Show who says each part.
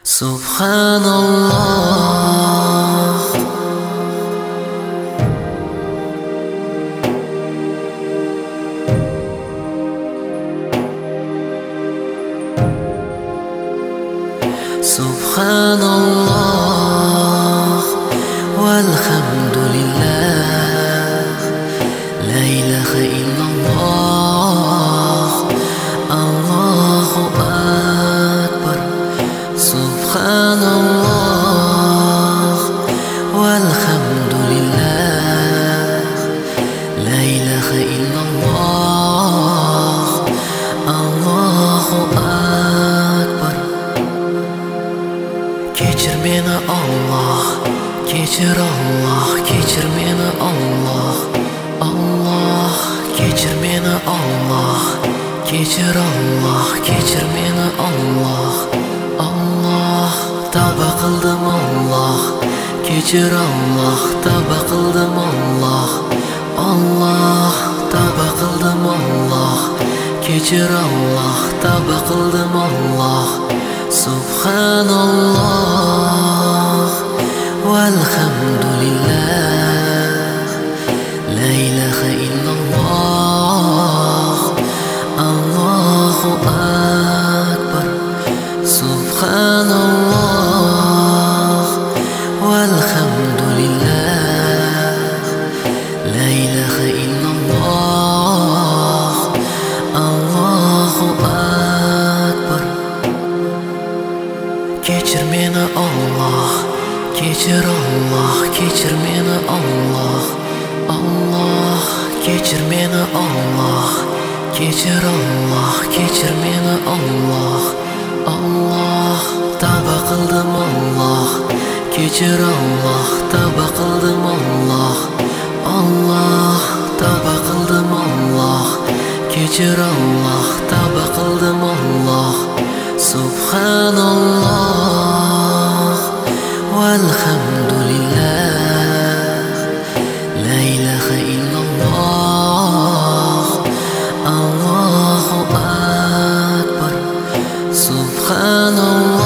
Speaker 1: Subhanallah. Subhanallah walhamdulillah, la ilaha illallah, Allahu akbar. Subhanallah walhamdulillah, la ilaha illallah, Allahu akbar. Kechir meni Allah, kechir Allah, kechir meni Allah, Allah. Kechir meni Allah, kechir Allah, kechir meni Allah, Allah. Tavba qildim Allah, kechir Allah, tavba qildim Allah, Allah. Tavba qildim Allah, kechir Allah, tavba qildim Allah. Subhanallah walhamdulillah, la ilaha illallah, Allahu akbar. Subhanallah walhamdulillah, la ilaha illallah, Allahu akbar. Kechir meni Allah, kechir Allah, kechir meni Allah, Allah. Kechir meni Allah, kechir Allah, kechir meni Allah, Allah. Tavba qildim Allah, kechir Allah, tavba qildim Allah, Allah. Tavba qildim Allah, kechir Allah, tavba qildim Allah. Subhanallah walhamdulillah, la ilaha illallah, Allahu akbar. Subhanallah.